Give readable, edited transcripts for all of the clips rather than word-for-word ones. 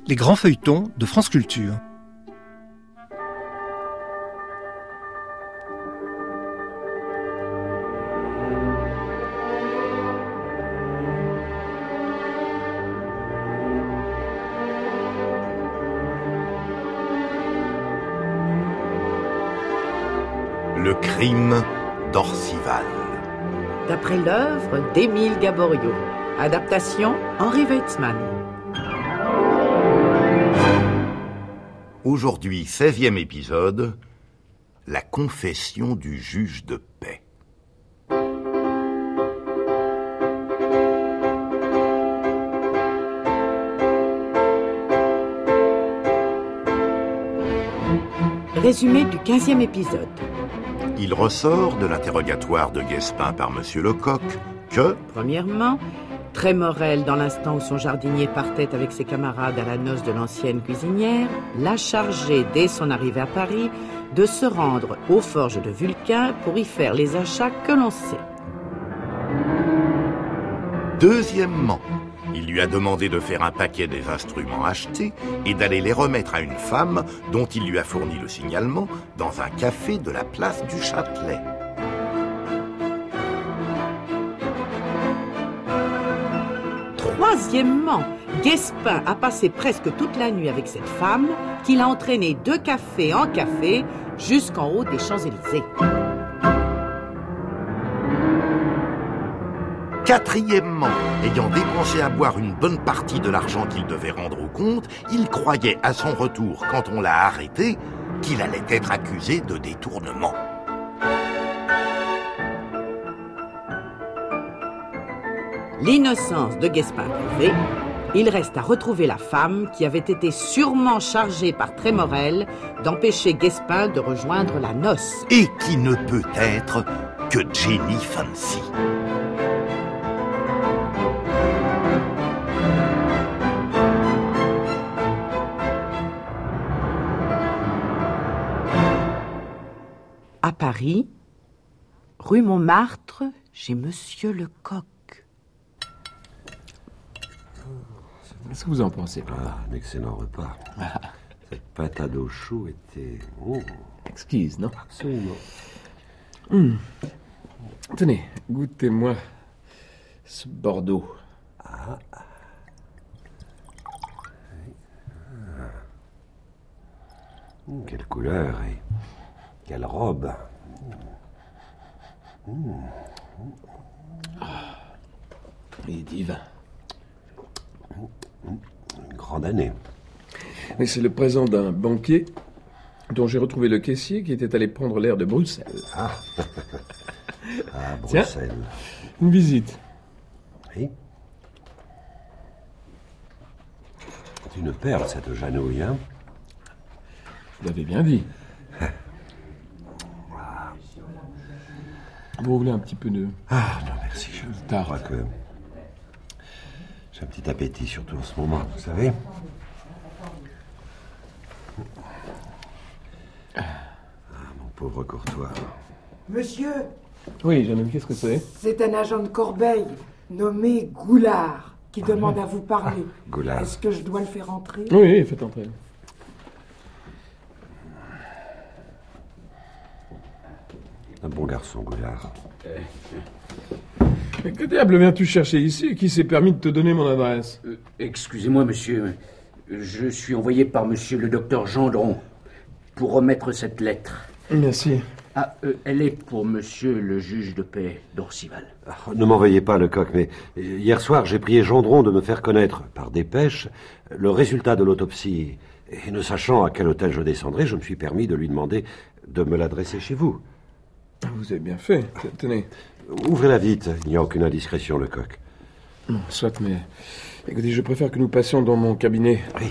les grands feuilletons de France Culture. Le crime d'Orcival. D'après l'œuvre d'Émile Gaboriau. Adaptation Henri Weitzmann. Aujourd'hui, 16e épisode, la confession du juge de paix. Résumé du 15e épisode. Il ressort de l'interrogatoire de Guespin par Monsieur Lecoq que... Premièrement, Trémorel, dans l'instant où son jardinier partait avec ses camarades à la noce de l'ancienne cuisinière, l'a chargé, dès son arrivée à Paris, de se rendre aux forges de Vulcain pour y faire les achats que l'on sait. Deuxièmement, il lui a demandé de faire un paquet des instruments achetés et d'aller les remettre à une femme dont il lui a fourni le signalement dans un café de la place du Châtelet. Troisièmement, Guespin a passé presque toute la nuit avec cette femme qui l'a entraînée de café en café jusqu'en haut des Champs-Élysées. Quatrièmement, ayant dépensé à boire une bonne partie de l'argent qu'il devait rendre au comte, il croyait à son retour, quand on l'a arrêté, qu'il allait être accusé de détournement. L'innocence de Guespin prouvée, il reste à retrouver la femme qui avait été sûrement chargée par Trémorel d'empêcher Guespin de rejoindre la noce. Et qui ne peut être que Jenny Fancy. À Paris, rue Montmartre, chez Monsieur Lecoq. Qu'est-ce que vous en pensez, papa? Ah, un excellent repas. Cette patate au chou était... Exquise, non? Absolument. Tenez, goûtez-moi ce Bordeaux. Quelle couleur et quelle robe. Il est divin. Une grande année. Mais c'est le présent d'un banquier dont j'ai retrouvé le caissier qui était allé prendre l'air de Bruxelles. Ah, Bruxelles. Tiens, une visite. Oui. C'est une perle, cette Janouille, hein? Vous l'avez bien dit. Vous voulez un petit peu de... Ah, non, merci. Je tarte. crois que j'ai un petit appétit, surtout en ce moment, vous savez. Ah, mon pauvre Courtois. Monsieur, Oui, Jeannot, qu'est-ce que c'est? c'est un agent de Corbeil, nommé Goulard, qui demande à vous parler. Goulard. Est-ce que je dois le faire entrer? Oui, faites entrer. Un bon garçon, Goulard. Mais que diable viens-tu chercher ici? Qui s'est permis de te donner mon adresse? Excusez-moi, monsieur. Je suis envoyé par monsieur le docteur Gendron pour remettre cette lettre. Merci. Ah, elle est pour monsieur le juge de paix d'Orcival. Ne m'envoyez pas, Lecoq, mais hier soir, j'ai prié Gendron de me faire connaître, par dépêche, le résultat de l'autopsie. Et ne sachant à quel hôtel je descendrai, je me suis permis de lui demander de me l'adresser chez vous. Vous avez bien fait. Tenez. Ouvrez-la vite, il n'y a aucune indiscrétion, Lecoq. Soit, mais... Écoutez, je préfère que nous passions dans mon cabinet. Oui.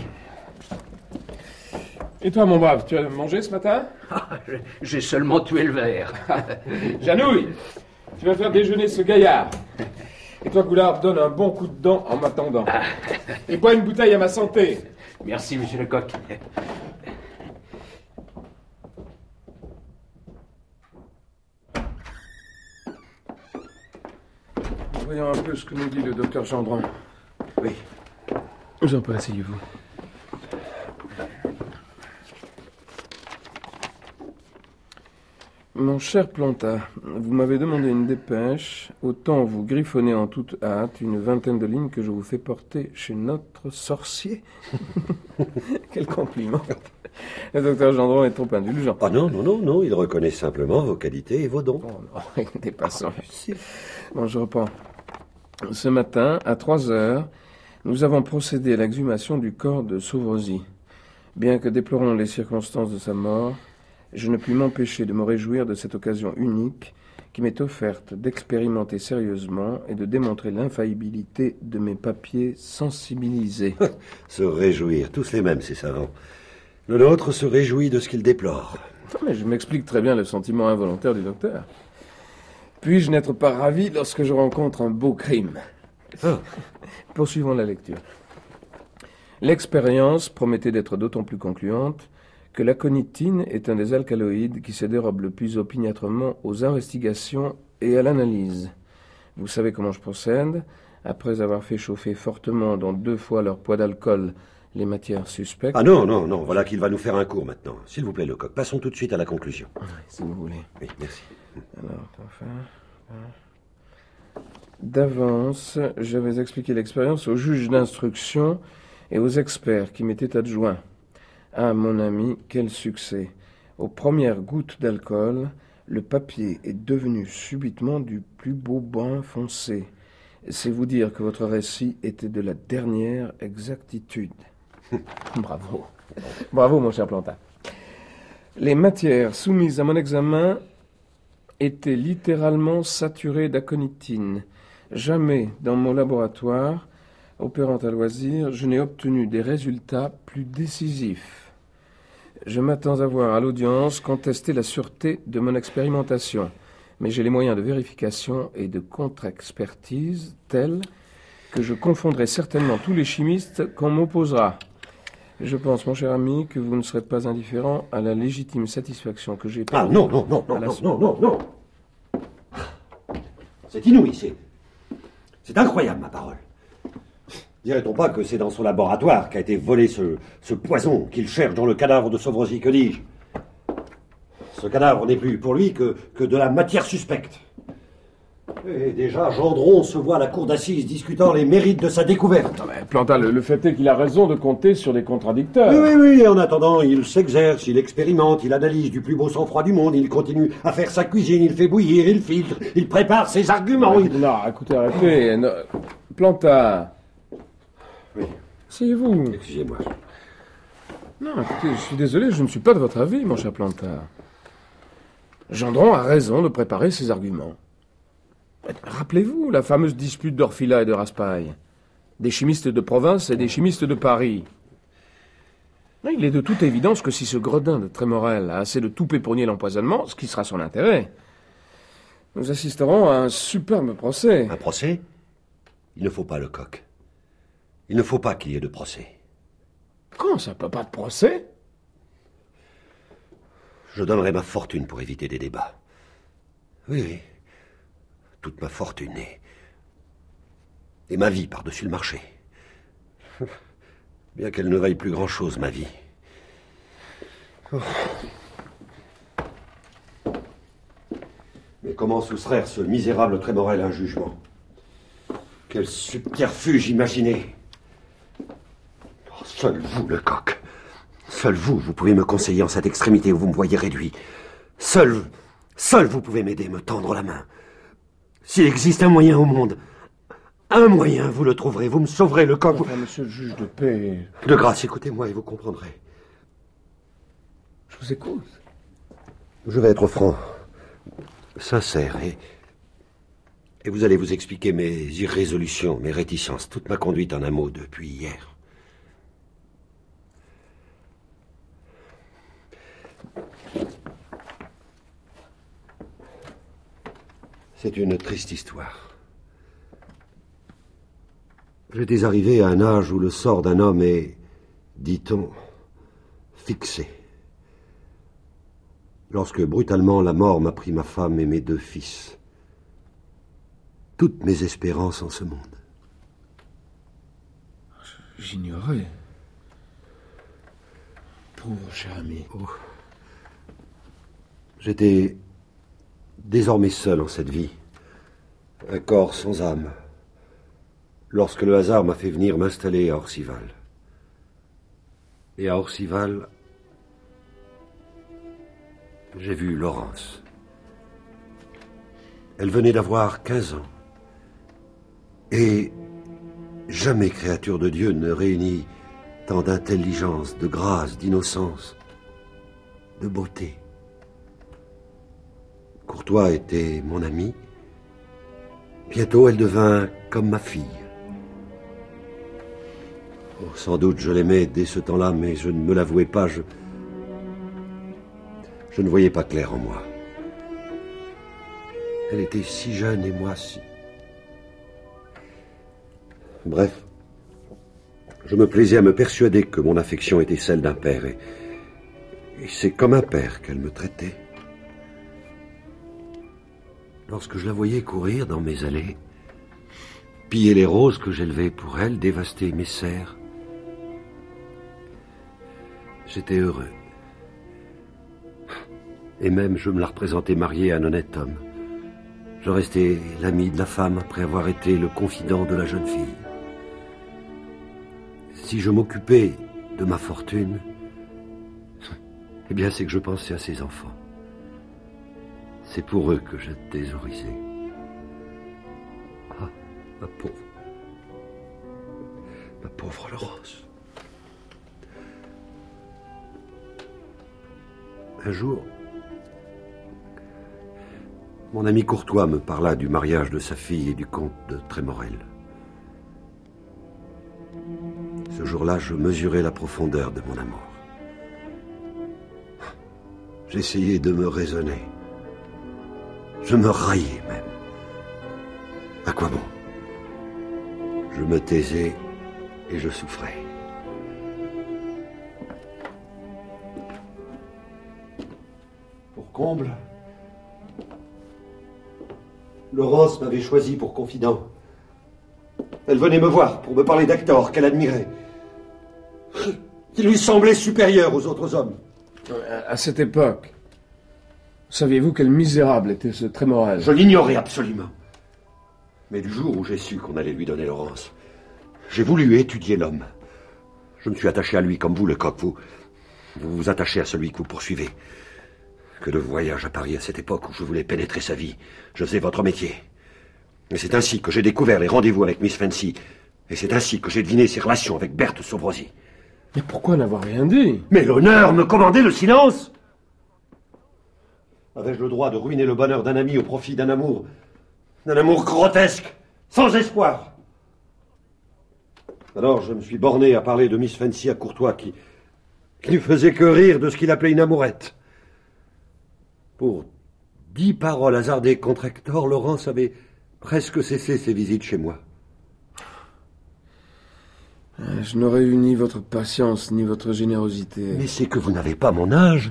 Et toi, mon brave, tu as mangé ce matin? J'ai seulement tué le verre. Janouille, tu vas faire déjeuner ce gaillard. Et toi, Goulard, donne un bon coup de dent en m'attendant. Et bois une bouteille à ma santé. Merci, monsieur Lecoq. Voyons un peu ce que nous dit le docteur Gendron. Oui. Jean-Paul, asseyez-vous. Mon cher Planta, vous m'avez demandé une dépêche. Autant vous griffonnez en toute hâte une vingtaine de lignes que je vous fais porter chez notre sorcier. Quel compliment. Le docteur Gendron est trop indulgent. Ah non, il reconnaît simplement vos qualités et vos dons. Oh non, dépassons. Bon, je reprends. Ce matin, à 3h, nous avons procédé à l'exhumation du corps de Sauvrezy. Bien que déplorant les circonstances de sa mort, je ne puis m'empêcher de me réjouir de cette occasion unique qui m'est offerte d'expérimenter sérieusement et de démontrer l'infaillibilité de mes papiers sensibilisés. Se réjouir, tous les mêmes, ces savants. Le nôtre se réjouit de ce qu'il déplore. Non, mais je m'explique très bien le sentiment involontaire du docteur. Puis-je n'être pas ravi lorsque je rencontre un beau crime? Poursuivons la lecture. L'expérience promettait d'être d'autant plus concluante que l'aconitine est un des alcaloïdes qui se dérobe le plus opiniâtrement aux investigations et à l'analyse. Vous savez comment je procède. Après avoir fait chauffer fortement dans 2 fois leur poids d'alcool les matières suspectes... Ah non, voilà qu'il va nous faire un cours maintenant. S'il vous plaît, Lecoq, passons tout de suite à la conclusion. Oui, si vous voulez. Oui, merci. Alors, d'avance, j'avais expliqué l'expérience aux juges d'instruction et aux experts qui m'étaient adjoints. Ah, mon ami, quel succès! Aux premières gouttes d'alcool, le papier est devenu subitement du plus beau brun foncé. C'est vous dire que votre récit était de la dernière exactitude. Bravo. Bravo, mon cher Planta. Les matières soumises à mon examen étaient littéralement saturées d'aconitine. Jamais dans mon laboratoire, opérant à loisir, je n'ai obtenu des résultats plus décisifs. Je m'attends à voir à l'audience contester la sûreté de mon expérimentation, mais j'ai les moyens de vérification et de contre-expertise tels que je confondrai certainement tous les chimistes qu'on m'opposera. Je pense, mon cher ami, que vous ne serez pas indifférent à la légitime satisfaction que j'ai... Ah non. C'est inouï, c'est incroyable, ma parole. Dirait-on pas que c'est dans son laboratoire qu'a été volé ce poison qu'il cherche dans le cadavre de Sauvrezy, que dis-je? Ce cadavre n'est plus pour lui que de la matière suspecte. Et déjà, Gendron se voit à la cour d'assises discutant les mérites de sa découverte. Non mais Planta, le fait est qu'il a raison de compter sur des contradicteurs. Oui, en attendant, il s'exerce, il expérimente, il analyse du plus beau sang-froid du monde, il continue à faire sa cuisine, il fait bouillir, il filtre, il prépare ses arguments. Non, écoutez, arrêtez. Non. Planta. Oui. Asseyez-vous. Excusez-moi. Non, écoutez, je suis désolé, je ne suis pas de votre avis, mon cher Planta. Gendron a raison de préparer ses arguments. Rappelez-vous la fameuse dispute d'Orfila et de Raspail. Des chimistes de province et des chimistes de Paris. Il est de toute évidence que si ce gredin de Trémorel a assez de toupet pour nier l'empoisonnement, ce qui sera son intérêt, nous assisterons à un superbe procès. Un procès? Il ne faut pas, Lecoq. Il ne faut pas qu'il y ait de procès. Comment ça, pas de procès? Je donnerai ma fortune pour éviter des débats. Oui. Toute ma fortune et ma vie par-dessus le marché. Bien qu'elle ne vaille plus grand-chose, ma vie. Oh. Mais comment soustraire ce misérable Trémorel à un jugement? Quel subterfuge imaginer! Oh, seul vous, Lecoq. Seul vous pouvez me conseiller en cette extrémité où vous me voyez réduit. Seul vous pouvez m'aider, me tendre la main. S'il existe un moyen au monde, un moyen, vous le trouverez, vous me sauverez, Lecoq. Enfin, monsieur le juge de paix... De grâce, écoutez-moi et vous comprendrez. Je vous écoute. Je vais être franc, sincère, et vous allez vous expliquer mes irrésolutions, mes réticences, toute ma conduite en un mot depuis hier. C'est une triste histoire. J'étais arrivé à un âge où le sort d'un homme est, dit-on, fixé. Lorsque brutalement la mort m'a pris ma femme et mes 2 fils. Toutes mes espérances en ce monde. J'ignorais. Pauvre cher ami. Oh. J'étais désormais seul en cette vie, un corps sans âme, lorsque le hasard m'a fait venir m'installer à Orcival. Et à Orcival, j'ai vu Laurence. Elle venait d'avoir 15 ans. Et jamais créature de Dieu ne réunit tant d'intelligence, de grâce, d'innocence, de beauté. Courtois était mon ami. Bientôt, elle devint comme ma fille. Oh, sans doute, je l'aimais dès ce temps-là, mais je ne me l'avouais pas. Je ne voyais pas clair en moi. Elle était si jeune et moi si... Bref, je me plaisais à me persuader que mon affection était celle d'un père, et c'est comme un père qu'elle me traitait. Lorsque je la voyais courir dans mes allées, piller les roses que j'élevais pour elle, dévaster mes serres, j'étais heureux. Et même je me la représentais mariée à un honnête homme. Je restais l'ami de la femme après avoir été le confident de la jeune fille. Si je m'occupais de ma fortune, eh bien c'est que je pensais à ses enfants. C'est pour eux que je thésaurisais. Ah, ma pauvre Laurence. Un jour, mon ami Courtois me parla du mariage de sa fille et du comte de Trémorel. Ce jour-là, je mesurais la profondeur de mon amour. J'essayais de me raisonner. Je me raillais même. À quoi bon? Je me taisais et je souffrais. Pour comble, Laurence m'avait choisi pour confident. Elle venait me voir pour me parler d'Hector, qu'elle admirait, qui lui semblait supérieur aux autres hommes. À cette époque, saviez-vous quel misérable était ce Trémorel? Je l'ignorais absolument. Mais du jour où j'ai su qu'on allait lui donner Laurence, j'ai voulu étudier l'homme. Je me suis attaché à lui comme vous, Lecoq. Vous vous attachez à celui que vous poursuivez. Que de voyages à Paris à cette époque où je voulais pénétrer sa vie. Je faisais votre métier. Et c'est ainsi que j'ai découvert les rendez-vous avec Miss Fancy. Et c'est ainsi que j'ai deviné ses relations avec Berthe Sovrosi. Mais pourquoi n'avoir rien dit? Mais l'honneur me commandait le silence. Avais-je le droit de ruiner le bonheur d'un ami au profit d'un amour grotesque, sans espoir? Alors je me suis borné à parler de Miss Fancy à Courtois, qui ne faisait que rire de ce qu'il appelait une amourette. Pour 10 paroles hasardées contre Hector, Laurence avait presque cessé ses visites chez moi. Je n'aurais eu ni votre patience, ni votre générosité. Mais c'est que vous n'avez pas mon âge.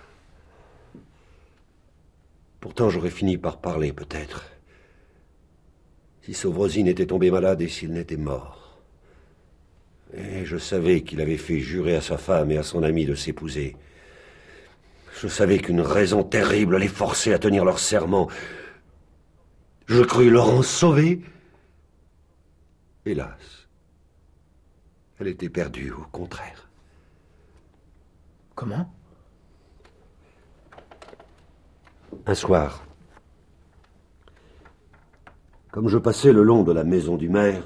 Pourtant, j'aurais fini par parler, peut-être. Si Sovrosi n'était tombé malade et s'il n'était mort. Et je savais qu'il avait fait jurer à sa femme et à son ami de s'épouser. Je savais qu'une raison terrible les forçait à tenir leur serment. Je crus Laurence sauvée. Hélas, elle était perdue, au contraire. Comment? Un soir, comme je passais le long de la maison du maire,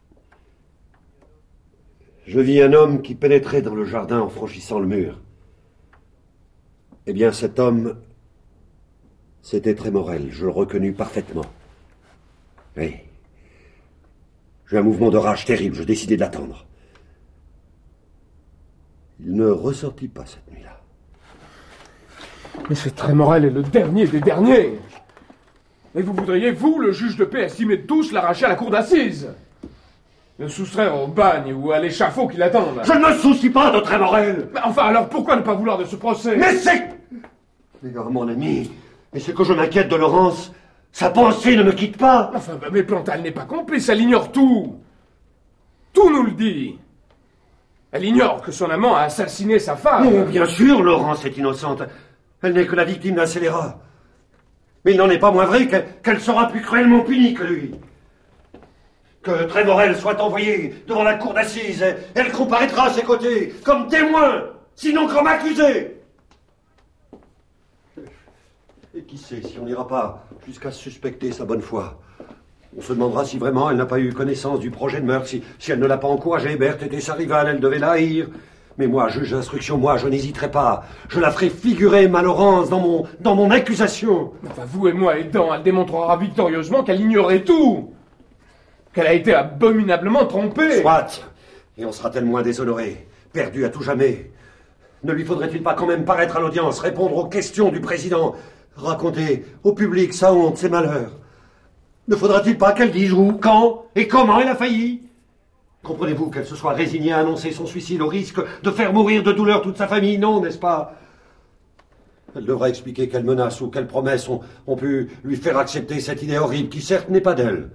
je vis un homme qui pénétrait dans le jardin en franchissant le mur. Eh bien, cet homme, c'était Trémorel. Je le reconnus parfaitement. Oui. J'eus un mouvement de rage terrible. Je décidai de l'attendre. Il ne ressortit pas cette nuit-là. Mais ce Trémorel est le dernier des derniers. Et vous voudriez, vous, le juge de paix, estimé de tous, l'arracher à la cour d'assises? Le soustraire au bagne ou à l'échafaud qui l'attendent? Je ne me soucie pas de Trémorel! Mais enfin, alors pourquoi ne pas vouloir de ce procès? Mais c'est... Mais mon ami, mais c'est que je m'inquiète de Laurence. Sa pensée ne me quitte pas. Enfin, mais Plantal n'est pas complice, elle ignore tout. Tout nous le dit. Elle ignore que son amant a assassiné sa femme. Oh, bien sûr, Laurence est innocente. Elle n'est que la victime d'un scélérat. Mais il n'en est pas moins vrai qu'elle sera plus cruellement punie que lui. Que Trémorel soit envoyé devant la cour d'assises, elle comparaîtra à ses côtés, comme témoin, sinon comme accusé. Et qui sait si on n'ira pas jusqu'à suspecter sa bonne foi. On se demandera si vraiment elle n'a pas eu connaissance du projet de meurtre, si elle ne l'a pas encouragé. Berthe était sa rivale, elle devait la haïr. Mais moi, juge d'instruction, moi, je n'hésiterai pas. Je la ferai figurer, ma Laurence, dans mon accusation. Enfin, vous et moi aidant, elle démontrera victorieusement qu'elle ignorait tout. Qu'elle a été abominablement trompée. Soit. Et on sera-t-elle moins déshonoré, perdu à tout jamais. Ne lui faudrait-il pas quand même paraître à l'audience, répondre aux questions du président, raconter au public sa honte, ses malheurs? Ne faudra-t-il pas qu'elle dise où, quand et comment elle a failli? Comprenez-vous qu'elle se soit résignée à annoncer son suicide au risque de faire mourir de douleur toute sa famille? Non, n'est-ce pas? Elle devra expliquer quelles menaces ou quelles promesses ont pu lui faire accepter cette idée horrible qui, certes, n'est pas d'elle.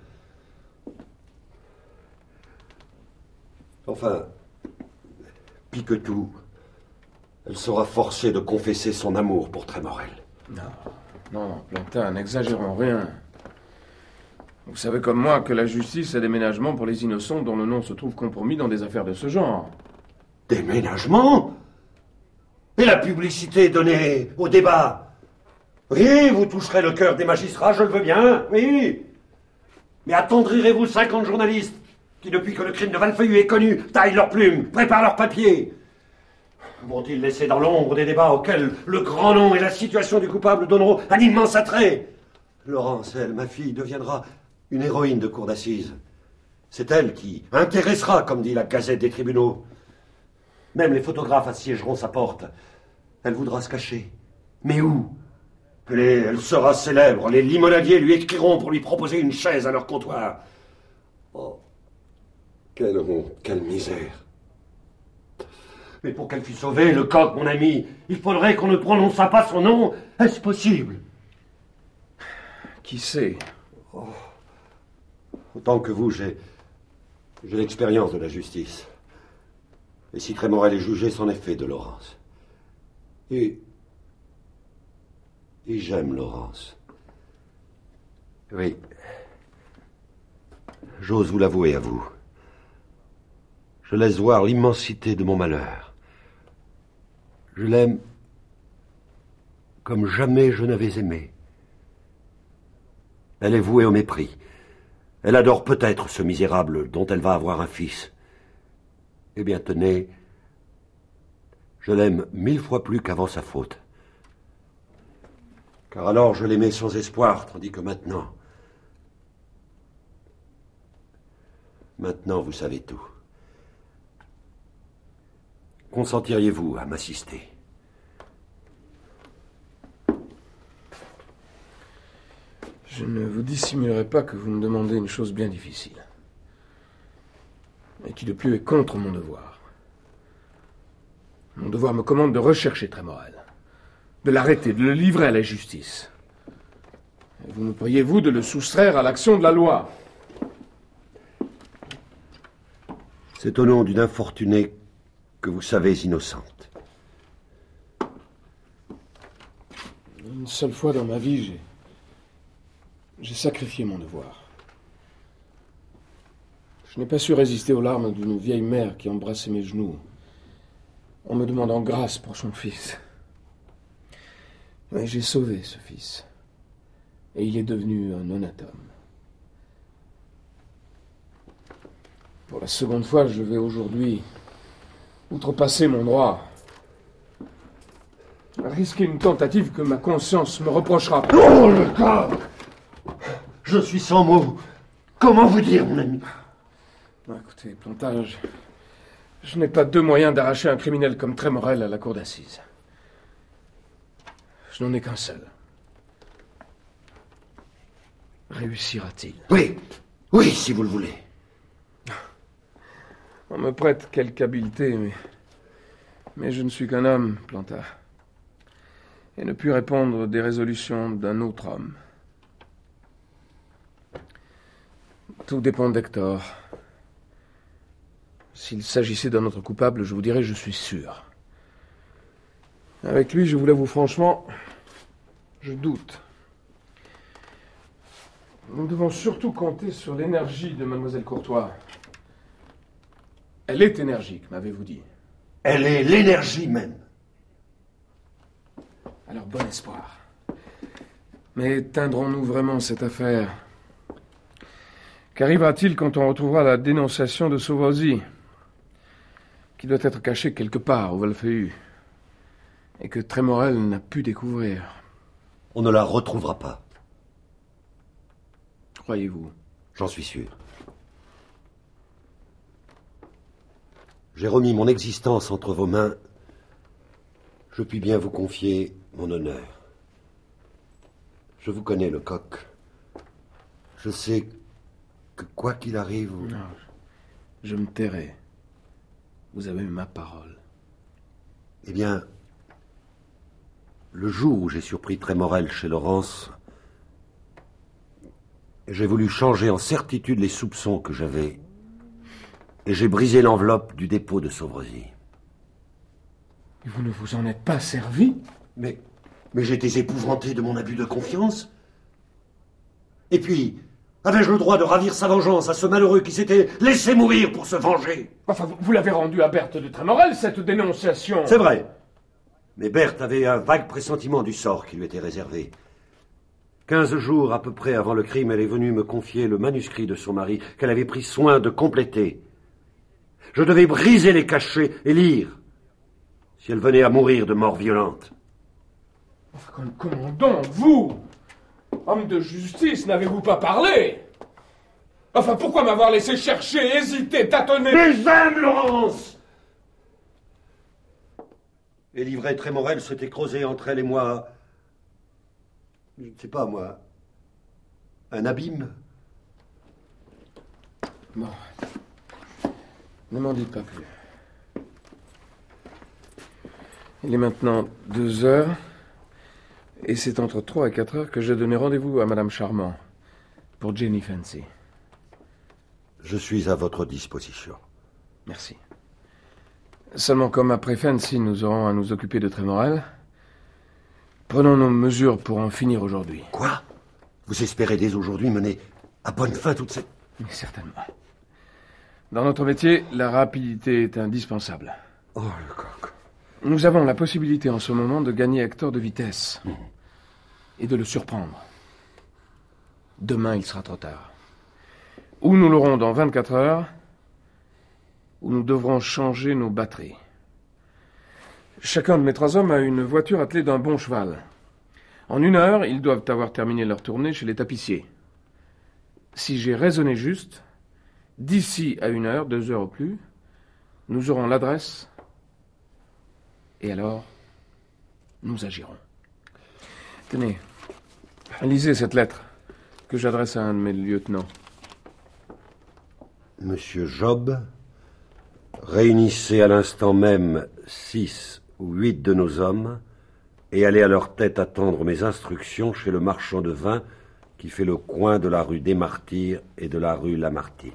Enfin, pis que tout, elle sera forcée de confesser son amour pour Trémorel. Non, Plantin, n'exagérons rien. Vous savez comme moi que la justice a des ménagements pour les innocents dont le nom se trouve compromis dans des affaires de ce genre. Des ménagements? Et la publicité donnée au débat? Oui, vous toucherez le cœur des magistrats, je le veux bien, oui. Mais attendrirez-vous 50 journalistes qui, depuis que le crime de Vallefeuille est connu, taillent leurs plumes, préparent leurs papiers? Vont-ils laisser dans l'ombre des débats auxquels le grand nom et la situation du coupable donneront un immense attrait? Laurence, elle, ma fille, deviendra une héroïne de cour d'assises. C'est elle qui intéressera, comme dit la Gazette des tribunaux. Même les photographes assiégeront sa porte. Elle voudra se cacher. Mais où? Elle sera célèbre. Les limonadiers lui écriront pour lui proposer une chaise à leur comptoir. Oh, quelle honte, quelle misère. Mais pour qu'elle fût sauvée, Lecoq, mon ami, il faudrait qu'on ne prononçât pas son nom. Est-ce possible? Qui sait? Oh. Autant que vous, j'ai l'expérience de la justice. Et si Trémorel est jugé, c'en est fait de Laurence. Et j'aime Laurence. Oui. J'ose vous l'avouer à vous. Je laisse voir l'immensité de mon malheur. Je l'aime comme jamais je n'avais aimé. Elle est vouée au mépris. Elle adore peut-être ce misérable dont elle va avoir un fils. Eh bien, tenez, je l'aime 1000 fois plus qu'avant sa faute. Car alors je l'aimais sans espoir, tandis que maintenant... Maintenant, vous savez tout. Consentiriez-vous à m'assister? Je ne vous dissimulerai pas que vous me demandez une chose bien difficile. Et qui de plus est contre mon devoir. Mon devoir me commande de rechercher Trémorel, de l'arrêter, de le livrer à la justice. Et vous me priez, vous, de le soustraire à l'action de la loi. C'est au nom d'une infortunée que vous savez innocente. Une seule fois dans ma vie, j'ai sacrifié mon devoir. Je n'ai pas su résister aux larmes d'une vieille mère qui embrassait mes genoux en me demandant grâce pour son fils. Mais j'ai sauvé ce fils. Et il est devenu un honnête homme. Pour la seconde fois, je vais aujourd'hui outrepasser mon droit. Risquer une tentative que ma conscience me reprochera. Oh, le cas! Je suis sans mots. Comment vous dire, mon ami? Écoutez, Plantage, je n'ai pas deux moyens d'arracher un criminel comme Trémorel à la cour d'assises. Je n'en ai qu'un seul. Réussira-t-il? Oui, si vous le voulez. On me prête quelque habileté, mais je ne suis qu'un homme, Plantard. Et ne puis répondre des résolutions d'un autre homme. Tout dépend d'Hector. S'il s'agissait d'un autre coupable, je vous dirais je suis sûr. Avec lui, je vous l'avoue franchement, je doute. Nous devons surtout compter sur l'énergie de mademoiselle Courtois. Elle est énergique, m'avez-vous dit. Elle est l'énergie même. Alors, bon espoir. Mais éteindrons-nous vraiment cette affaire? Qu'arrivera-t-il quand on retrouvera la dénonciation de Sauvozy, qui doit être cachée quelque part au Wolfeu, et que Trémorel n'a pu découvrir? On ne la retrouvera pas. Croyez-vous? J'en suis sûr. J'ai remis mon existence entre vos mains. Je puis bien vous confier mon honneur. Je vous connais, Lecoq. Je sais que quoi qu'il arrive... Non, je me tairai. Vous avez ma parole. Eh bien, le jour où j'ai surpris Trémorel chez Laurence, j'ai voulu changer en certitude les soupçons que j'avais, et j'ai brisé l'enveloppe du dépôt de Sauvozy. Vous ne vous en êtes pas servi? Mais j'étais épouvanté de mon abus de confiance. Et puis, avais-je le droit de ravir sa vengeance à ce malheureux qui s'était laissé mourir pour se venger? Enfin, vous l'avez rendu à Berthe de Trémorel, cette dénonciation. C'est vrai. Mais Berthe avait un vague pressentiment du sort qui lui était réservé. 15 jours à peu près avant le crime, elle est venue me confier le manuscrit de son mari qu'elle avait pris soin de compléter. Je devais briser les cachets et lire, si elle venait à mourir de mort violente. Enfin, comment donc, vous, homme de justice, n'avez-vous pas parlé? Enfin, pourquoi m'avoir laissé chercher, hésiter, tâtonner? Mais j'aime Laurence! Et l'ivraie Trémorel s'était creusé entre elle et moi... Je ne sais pas, moi... un abîme. Bon. Ne m'en dites pas plus. Il est maintenant 2 heures, et c'est entre 3 et 4 heures que j'ai donné rendez-vous à Madame Charmant pour Jenny Fancy. Je suis à votre disposition. Merci. Seulement, comme après Fancy, nous aurons à nous occuper de Trémorel, prenons nos mesures pour en finir aujourd'hui. Quoi? Vous espérez dès aujourd'hui mener à bonne fin toute cette... Mais certainement. Dans notre métier, la rapidité est indispensable. Oh, Lecoq. Nous avons la possibilité en ce moment de gagner Hector de vitesse et de le surprendre. Demain, il sera trop tard. Ou nous l'aurons dans 24 heures, ou nous devrons changer nos batteries. Chacun de mes 3 hommes a une voiture attelée d'un bon cheval. En 1 heure, ils doivent avoir terminé leur tournée chez les tapissiers. Si j'ai raisonné juste, d'ici à 1 heure, 2 heures au plus, nous aurons l'adresse, et alors, nous agirons. Tenez, lisez cette lettre que j'adresse à un de mes lieutenants. Monsieur Job, réunissez à l'instant même 6 ou 8 de nos hommes et allez à leur tête attendre mes instructions chez le marchand de vin qui fait le coin de la rue des Martyrs et de la rue Lamartine.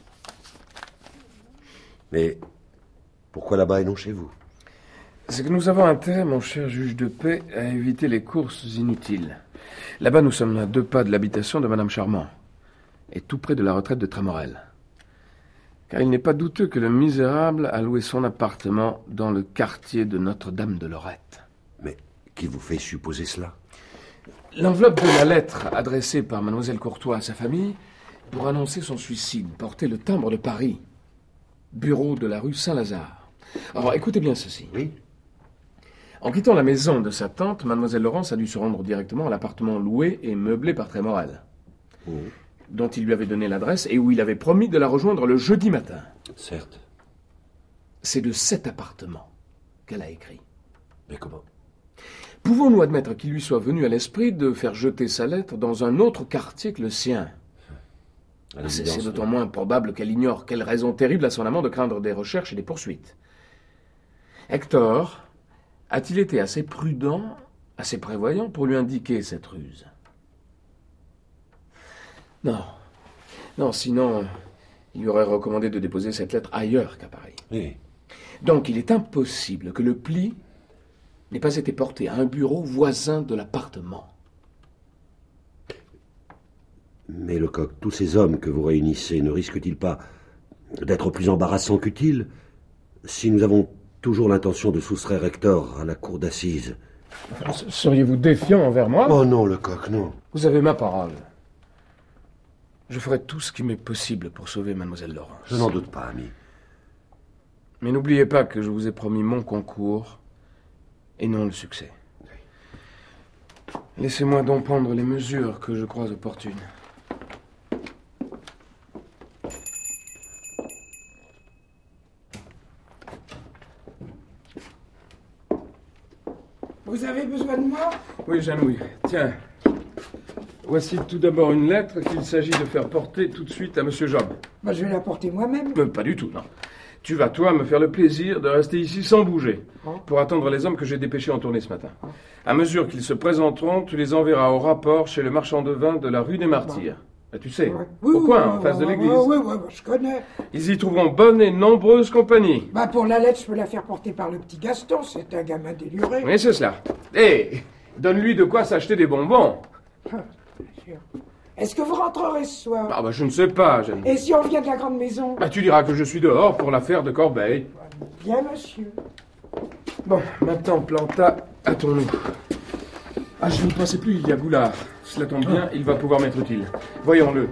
Mais pourquoi là-bas et non chez vous? C'est que nous avons intérêt, mon cher juge de paix, à éviter les courses inutiles. Là-bas, nous sommes à 2 pas de l'habitation de Madame Charmant, et tout près de la retraite de Trémorel. Car il n'est pas douteux que le misérable a loué son appartement dans le quartier de Notre-Dame de Lorette. Mais qui vous fait supposer cela? L'enveloppe de la lettre adressée par mademoiselle Courtois à sa famille pour annoncer son suicide portait le timbre de Paris, bureau de la rue Saint-Lazare. Alors, écoutez bien ceci. Oui. En quittant la maison de sa tante, mademoiselle Laurence a dû se rendre directement à l'appartement loué et meublé par Trémorel, dont il lui avait donné l'adresse et où il avait promis de la rejoindre le jeudi matin. Certes. C'est de cet appartement qu'elle a écrit. Mais comment? Pouvons-nous admettre qu'il lui soit venu à l'esprit de faire jeter sa lettre dans un autre quartier que le sien? C'est d'autant moins probable qu'elle ignore quelle raison terrible a son amant de craindre des recherches et des poursuites. Hector a-t-il été assez prudent, assez prévoyant pour lui indiquer cette ruse? Non. Non, sinon, il lui aurait recommandé de déposer cette lettre ailleurs qu'à Paris. Oui. Donc, il est impossible que le pli n'ait pas été porté à un bureau voisin de l'appartement. Mais Lecoq, tous ces hommes que vous réunissez ne risquent-ils pas d'être plus embarrassants qu'utiles si nous avons toujours l'intention de soustraire Hector à la cour d'assises? Seriez-vous défiant envers moi? Oh non, Lecoq, non. Vous avez ma parole. Je ferai tout ce qui m'est possible pour sauver Mademoiselle Laurence. Je n'en doute pas, ami. Mais n'oubliez pas que je vous ai promis mon concours et non le succès. Laissez-moi donc prendre les mesures que je crois opportunes. Vous avez besoin de moi? Oui, Jeannouille. Tiens. Voici tout d'abord une lettre qu'il s'agit de faire porter tout de suite à Monsieur Job. Bah, je vais la porter moi-même. Pas du tout, non. Tu vas, toi, me faire le plaisir de rester ici sans bouger, pour attendre les hommes que j'ai dépêchés en tournée ce matin. À mesure qu'ils se présenteront, tu les enverras au rapport chez le marchand de vin de la rue des Martyrs. Bah, tu sais, au coin, en face de l'église. Oui, je connais. Ils y trouveront bonne et nombreuse compagnie. Bah, pour la lettre, je peux la faire porter par le petit Gaston. C'est un gamin déluré. Oui, c'est cela. Hé, donne-lui de quoi s'acheter des bonbons. Est-ce que vous rentrerez ce soir? Ah bah je ne sais pas, Jeanne. Et si on vient de la grande maison? Bah tu diras que je suis dehors pour l'affaire de Corbeil. Bien, monsieur. Bon, maintenant, Planta, hâtons-nous. Ah, je ne pensais plus, il y a Goulard. Cela tombe bien, il va pouvoir m'être utile. Voyons-le.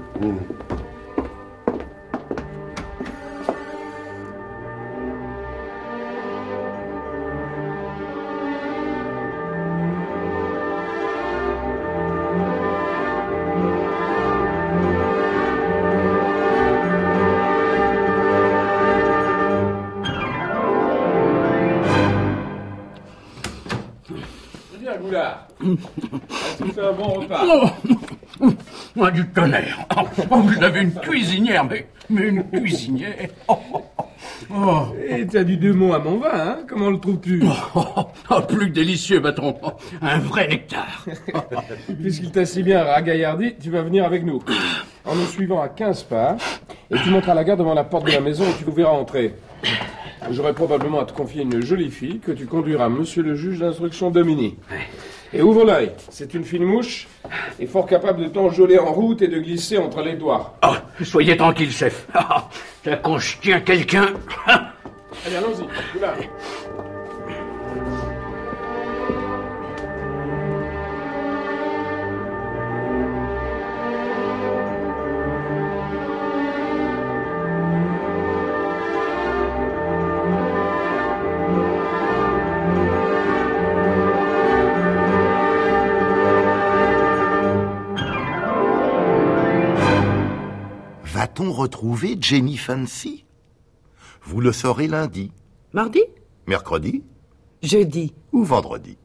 Goulard. As-tu fait un bon repas? Oh, du tonnerre. Oh, vous avez une cuisinière, mais une cuisinière. Et tu as du 2 mots à mon vin, hein? Comment le trouves-tu? Plus délicieux, patron. Un vrai nectar. Puisqu'il t'a si bien ragaillardi, tu vas venir avec nous. En nous suivant à 15 pas, et tu monteras la gare devant la porte de la maison et tu nous verras entrer. J'aurai probablement à te confier une jolie fille que tu conduiras monsieur le juge d'instruction Domini. Et ouvre l'œil, c'est une fine mouche, et fort capable de t'enjôler en route et de glisser entre les doigts. Oh, soyez tranquille, chef. Là, quand je tiens quelqu'un... Allez, allons-y, Goulard. Va-t-on retrouver Jenny Fancy? Vous le saurez lundi. Mardi? Mercredi? Jeudi. Ou vendredi.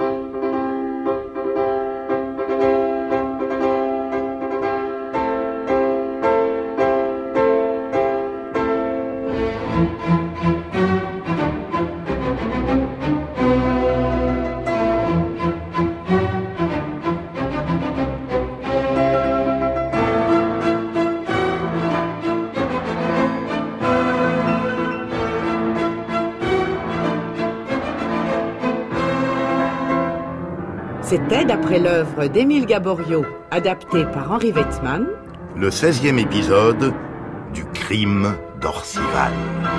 C'était d'après l'œuvre d'Émile Gaboriau, adaptée par Henri Wetzmann, Le 16e épisode du crime d'Orcival.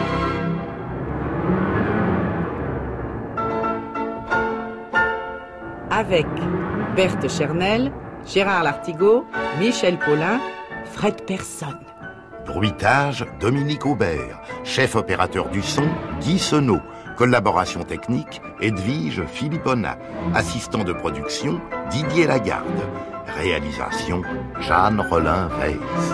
avec Berthe Chernel, Gérard Lartigot, Michel Paulin, Fred Persson. Bruitage, Dominique Aubert. Chef opérateur du son, Guy Senot. Collaboration technique, Edwige Philippona. Assistant de production, Didier Lagarde. Réalisation, Jeanne Rollin-Weiss.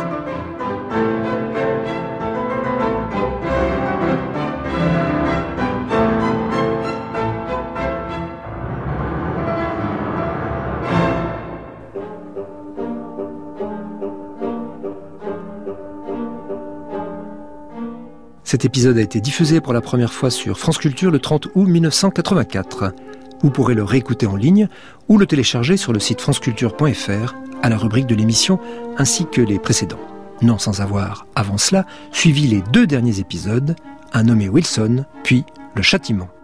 Cet épisode a été diffusé pour la première fois sur France Culture le 30 août 1984. Vous pourrez le réécouter en ligne ou le télécharger sur le site franceculture.fr à la rubrique de l'émission ainsi que les précédents. Non sans avoir, avant cela, suivi les 2 derniers épisodes, Un nommé Wilson, puis Le Châtiment.